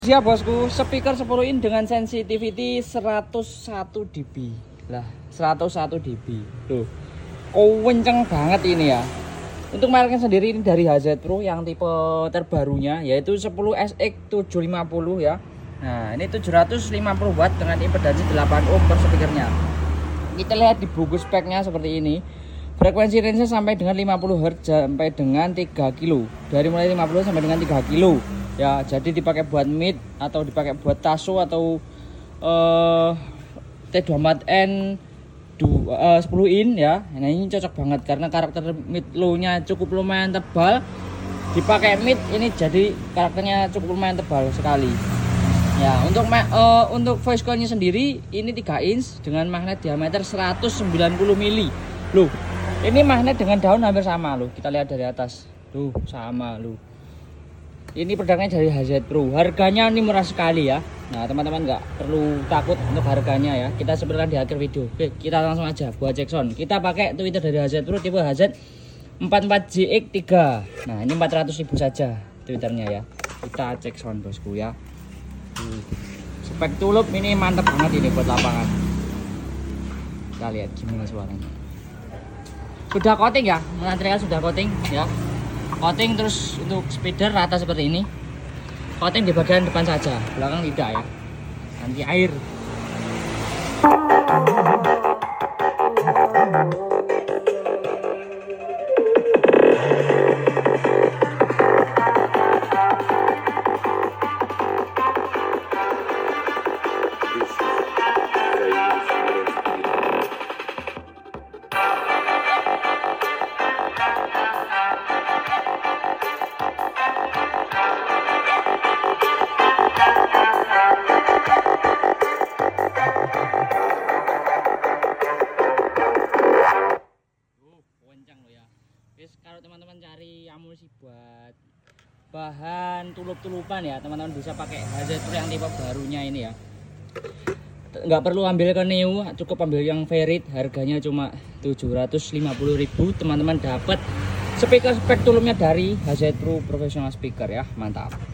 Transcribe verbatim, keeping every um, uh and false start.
Siap bosku, speaker sepuluh in dengan sensitivity seratus satu dB lah, seratus satu dB tuh, kenceng banget ini ya. Untuk mereknya sendiri ini dari H Z Pro yang tipe terbarunya yaitu sepuluh S X tujuh lima puluh ya. Nah ini tujuh ratus lima puluh watt dengan impedansi delapan ohm per speakernya. Kita lihat di buku speknya seperti ini. Frekuensi range sampai dengan lima puluh hertz sampai dengan tiga kilo. Dari mulai lima puluh sampai dengan tiga kilo. Ya, jadi dipakai buat mid atau dipakai buat taso atau uh, T dua puluh empat N sepuluh in ya. Nah, ini cocok banget karena karakter mid low-nya cukup lumayan tebal. Dipakai mid ini jadi karakternya cukup lumayan tebal sekali. Ya, untuk uh, untuk voice coil-nya sendiri ini tiga inch dengan magnet diameter seratus sembilan puluh mili. Loh, ini magnet dengan daun hampir sama loh. Kita lihat dari atas. Tuh, sama loh. Ini produknya dari H Z Pro. Harganya ini murah sekali ya. Nah, teman-teman nggak perlu takut untuk harganya ya. Kita sebutkan di akhir video. Oke, kita langsung aja buat cek sound. Kita pakai tweeter dari H Z Pro tipe H Z empat puluh empat J X tiga. Nah, ini empat ratus ribu saja tweeternya ya. Kita cek sound bosku ya. Tuh. Spek tulup ini mantep banget ini buat lapangan. Kita lihat gimana suaranya. Sudah coating ya, material sudah coating ya. Coating terus untuk speeder rata seperti ini. Coating di bagian depan saja, belakang tidak ya. Nanti air. Kalau teman-teman cari amunisi buat bahan tulup-tulupan ya, teman-teman bisa pakai H Z Pro yang tipe barunya ini ya. Nggak perlu ambil ke Neo, cukup ambil yang Ferrit, harganya cuma tujuh ratus lima puluh ribu. Teman-teman dapat speaker spek tulupnya dari H Z Pro Professional Speaker ya, mantap.